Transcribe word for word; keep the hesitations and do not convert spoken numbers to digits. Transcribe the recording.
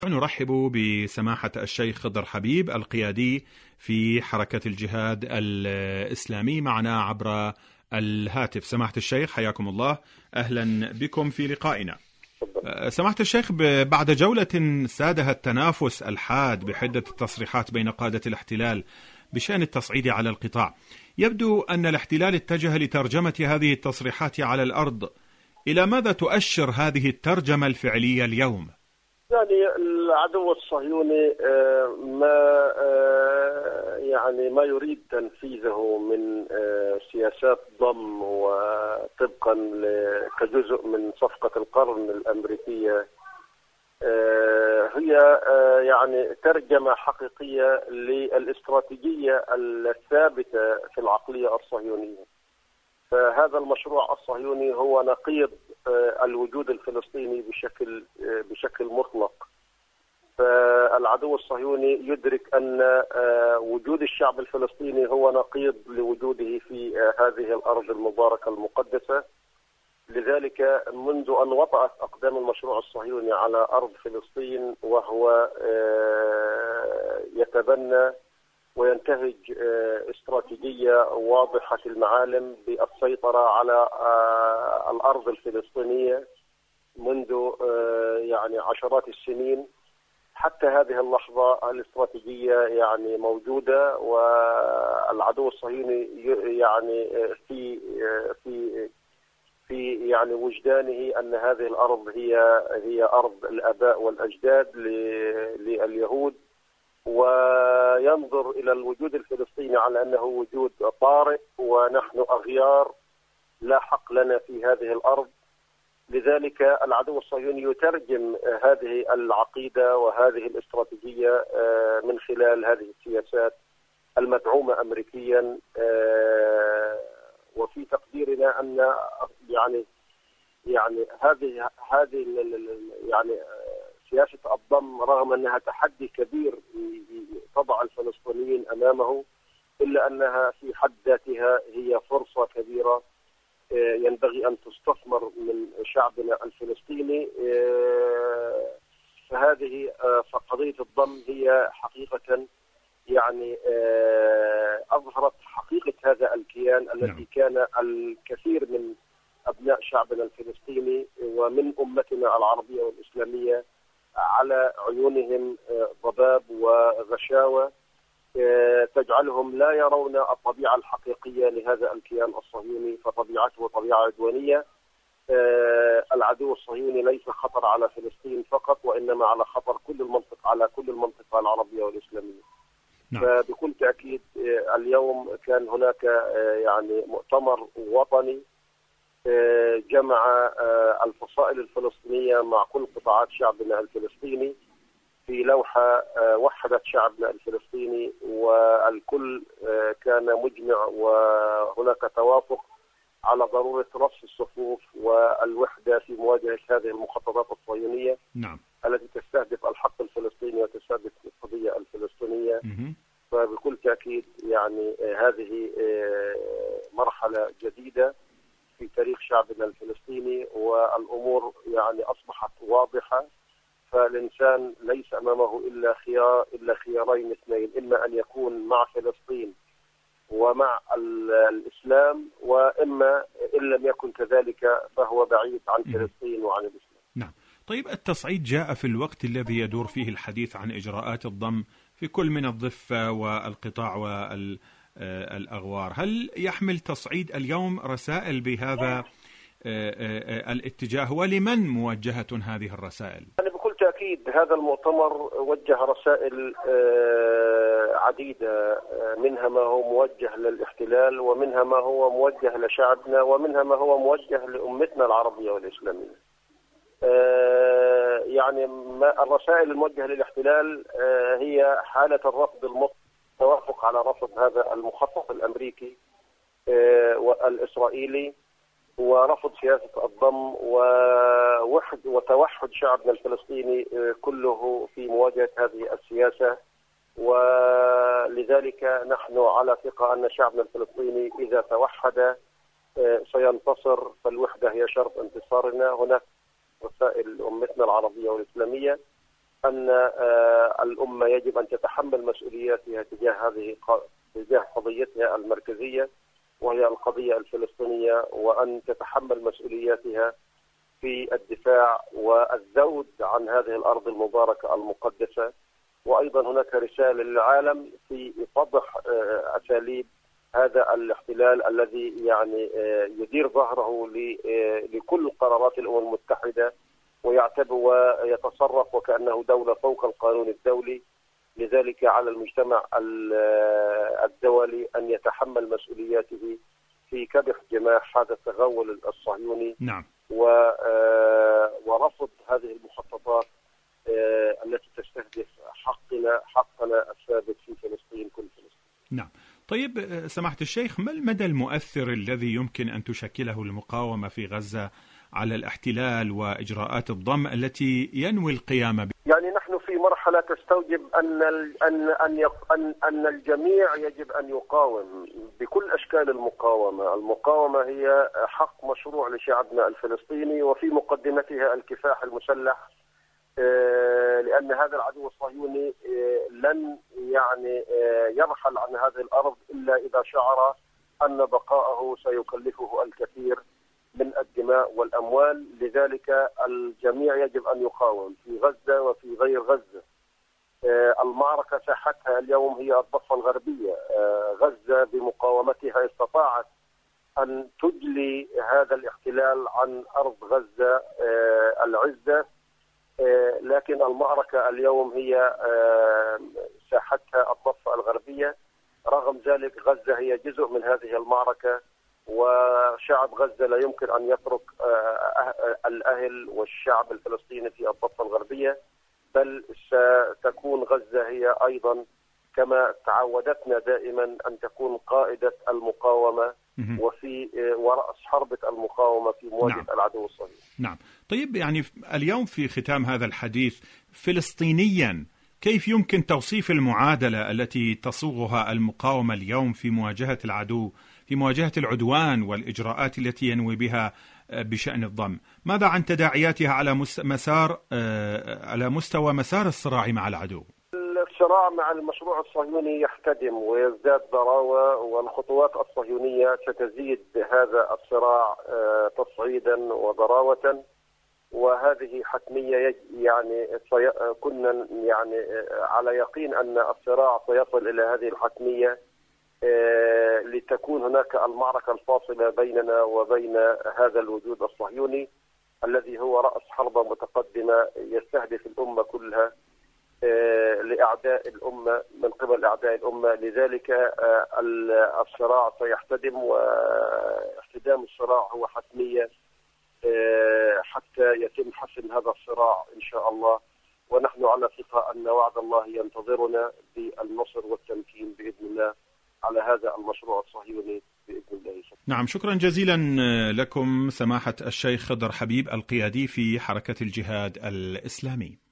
نرحب بسماحة الشيخ خضر حبيب القيادي في حركة الجهاد الإسلامي معنا عبر الهاتف. سماحة الشيخ حياكم الله، أهلا بكم في لقائنا. سماحة الشيخ، بعد جولة سادها التنافس الحاد بحدة التصريحات بين قادة الاحتلال بشأن التصعيد على القطاع، يبدو أن الاحتلال اتجه لترجمة هذه التصريحات على الأرض. إلى ماذا تؤشر هذه الترجمة الفعلية اليوم؟ يعني العدو الصهيوني ما يعني ما يريد تنفيذه من سياسات ضم وطبقا كجزء من صفقة القرن الأمريكية هي يعني ترجمة حقيقية للاستراتيجية الثابتة في العقلية الصهيونية. فهذا المشروع الصهيوني هو نقيض الوجود الفلسطيني بشكل بشكل مطلق. فالعدو الصهيوني يدرك أن وجود الشعب الفلسطيني هو نقيض لوجوده في هذه الأرض المباركة المقدسة. لذلك منذ أن وطأت أقدام المشروع الصهيوني على أرض فلسطين وهو يتبنى وينتهج استراتيجية واضحة المعالم بالسيطرة على الأرض الفلسطينية منذ يعني عشرات السنين حتى هذه اللحظة. الاستراتيجية يعني موجودة، والعدو الصهيوني يعني في في في يعني وجدانه أن هذه الأرض هي هي أرض الآباء والأجداد لليهود، وينظر إلى الوجود الفلسطيني على أنه وجود طارئ ونحن أغيار لا حق لنا في هذه الأرض. لذلك العدو الصهيوني يترجم هذه العقيدة وهذه الاستراتيجية من خلال هذه السياسات المدعومة أمريكيا. وفي تقديرنا أن يعني يعني هذه هذه يعني سياسة الضم رغم أنها تحدي كبير تضع الفلسطينيين أمامه، إلا أنها في حد ذاتها هي فرصة كبيرة ينبغي أن تستثمر من شعبنا الفلسطيني. فهذه فقضية الضم هي حقيقة يعني أظهرت حقيقة هذا الكيان الذي كان الكثير من أبناء شعبنا الفلسطيني ومن أمتنا العربية والإسلامية على عيونهم ضباب وغشاوة تجعلهم لا يرون الطبيعة الحقيقية لهذا الكيان الصهيوني، فطبيعته طبيعة عدوانية. العدو الصهيوني ليس خطر على فلسطين فقط، وإنما على خطر كل المنطقة على كل المنطقة العربية والإسلامية. نعم. فبكل تأكيد اليوم كان هناك يعني مؤتمر وطني جمع الفصائل الفلسطينية مع كل قطاعات شعبنا الفلسطيني في لوحة وحدت شعبنا الفلسطيني، والكل كان مجمع وهناك توافق على ضرورة رص الصفوف والوحدة في مواجهة هذه المخططات الصهيونية. نعم. التي تستهدف الحق الفلسطيني وتستهدف القضية الفلسطينية. م- فبكل تأكيد يعني هذه مرحلة جديدة في تاريخ شعبنا الفلسطيني، والأمور يعني أصبحت واضحة. فالإنسان ليس أمامه إلا خيار إلا خيارين اثنين، إما أن يكون مع فلسطين ومع الإسلام، وإما إن لم يكن كذلك فهو بعيد عن فلسطين وعن الإسلام. نعم. طيب، التصعيد جاء في الوقت الذي يدور فيه الحديث عن إجراءات الضم في كل من الضفة والقطاع والأغوار. هل يحمل تصعيد اليوم رسائل بهذا الاتجاه، ولمن موجهة هذه الرسائل؟ يعني بكل تأكيد هذا المؤتمر وجه رسائل عديدة، منها ما هو موجه للاحتلال، ومنها ما هو موجه لشعبنا، ومنها ما هو موجه لأمتنا العربية والإسلامية. يعني ما الرسائل الموجهة للاحتلال هي حالة الرفض المطلق، التوافق على رفض هذا المخطط الأمريكي والإسرائيلي، ورفض سياسة الضم، ووحد وتوحد شعبنا الفلسطيني كله في مواجهة هذه السياسة. ولذلك نحن على ثقة أن شعبنا الفلسطيني إذا توحد سينتصر، فالوحدة هي شرط انتصارنا. هناك رسائل أمتنا العربية والإسلامية أن الأمة يجب أن تتحمل مسؤولياتها تجاه هذه تجاه قضيتها المركزية وهي القضية الفلسطينية، وأن تتحمل مسؤولياتها في الدفاع والذود عن هذه الأرض المباركة المقدسة. وأيضا هناك رسالة للعالم في فضح أساليب هذا الاحتلال الذي يعني يدير ظهره لكل قرارات الأمم المتحدة ويعتبر ويتصرف وكأنه دولة فوق القانون الدولي. لذلك على المجتمع الدولي أن يتحمل مسؤولياته في كبح جماح هذا التغول الصهيوني. نعم. ورفض هذه المخططات التي تستهدف حقنا حقنا الثابت في فلسطين كل فلسطين. نعم. طيب سماحة الشيخ، ما المدى المؤثر الذي يمكن أن تشكله المقاومة في غزة على الاحتلال وإجراءات الضم التي ينوي القيام بها؟ يعني نحن في مرحلة تستوجب أن أن أن أن أن الجميع يجب أن يقاوم بكل أشكال المقاومة. المقاومة هي حق مشروع لشعبنا الفلسطيني وفي مقدمتها الكفاح المسلح، لأن هذا العدو الصهيوني لن يعني يرحل عن هذه الأرض إلا إذا شعر أن بقاءه سيكلفه الكثير من الدماء والأموال. لذلك الجميع يجب أن يقاوم في غزة وفي غير غزة. المعركة ساحتها اليوم هي الضفة الغربية. غزة بمقاومتها استطاعت أن تجلي هذا الاحتلال عن أرض غزة العزة، لكن المعركة اليوم هي ساحتها الضفة الغربية. رغم ذلك غزة هي جزء من هذه المعركة، وشعب غزة لا يمكن أن يترك الأهل والشعب الفلسطيني في الضفة الغربية، بل ستكون غزة هي أيضا كما تعودتنا دائما أن تكون قائدة المقاومة وفي ورأس حربة المقاومة في مواجهة نعم. العدو الصهيوني. نعم. طيب يعني اليوم في ختام هذا الحديث فلسطينيا كيف يمكن توصيف المعادلة التي تصوغها المقاومة اليوم في مواجهة العدو، في مواجهة العدوان والإجراءات التي ينوي بها بشأن الضم؟ ماذا عن تداعياتها على مسار على مستوى مسار الصراع مع العدو؟ الصراع مع المشروع الصهيوني يحتدم ويزداد ضراوة، والخطوات الصهيونية ستزيد هذا الصراع تصعيدا وضراوة، وهذه حتمية. يعني كنا يعني على يقين أن الصراع سيصل إلى هذه الحتمية لتكون هناك المعركة الفاصلة بيننا وبين هذا الوجود الصهيوني الذي هو رأس حربة متقدمة يستهدف الأمة كلها لأعداء الأمة من قبل أعداء الأمة. لذلك الصراع سيحتدم، واحتدام الصراع هو حتمية حتى يتم حسم هذا الصراع إن شاء الله. ونحن على ثقة أن وعد الله ينتظرنا بالنصر والتمكين بإذن الله على هذا المشروع الصهيوني بإذن الله. نعم، شكرا جزيلا لكم سماحة الشيخ خضر حبيب القيادي في حركة الجهاد الإسلامي.